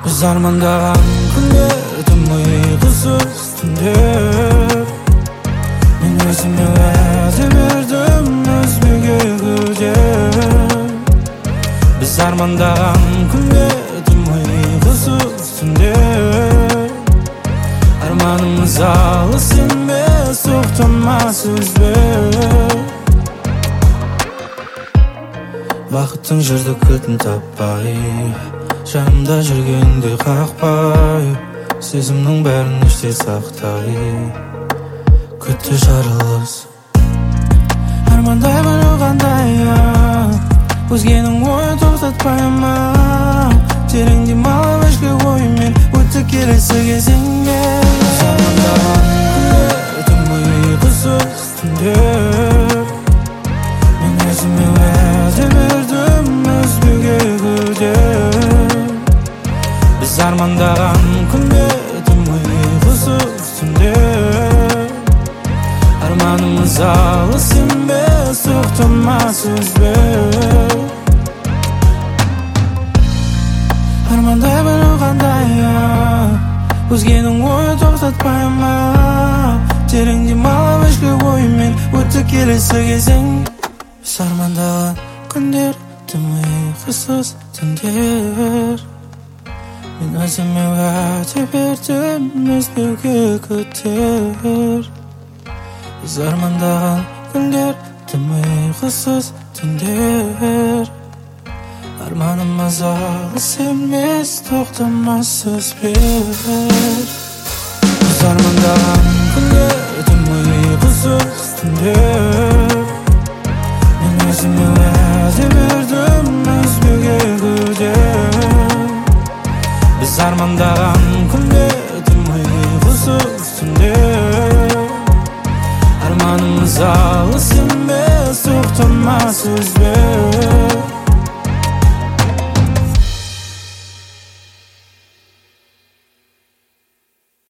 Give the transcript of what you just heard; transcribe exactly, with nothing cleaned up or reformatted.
Biz armandаған күндердім ұйқысыз түндер. Мен өзіме уәде бердім өзбеге күдер. Biz armandаған күндердім ұйқысыз түндер. Armanımız alыс емес, тоқтамас үзбе. Вақыттың жүрді күтін таппай, жанымда жүргенде қақпай, сезімнің бәрін іште сақтай, күтті жарылыс. Армандай білу қандай, өзгенің ойын тоқтатпай ма, терең демалып ішкі оймен өтті келесі кезеңге. Армандаған күндердім ұйқысыз түндер. Мен өзіме уәде бердім өзбеге күдер. Біз армандаған күндердім ұйқысыз түндер. Арманымыз алыс емес, тоқтамас үзбе. Армандай білу қандай, өзгенің ойын тоқтатпай ма, терең демалып ішкі оймен өтті келесі кезең. Біз армандаған күндердім ұйқысыз түндер. Мен өзіме уәде бердім өзбеге күтер. Біз армандаған күндердім ұйқысыз түндер. Арманымыз алыс емес, тоқтамас сөзбер. Біз армандаған күндердім ұйқысыз түндер. Мен өзіме уәде бердім өзбеге күдер. Біз армандаған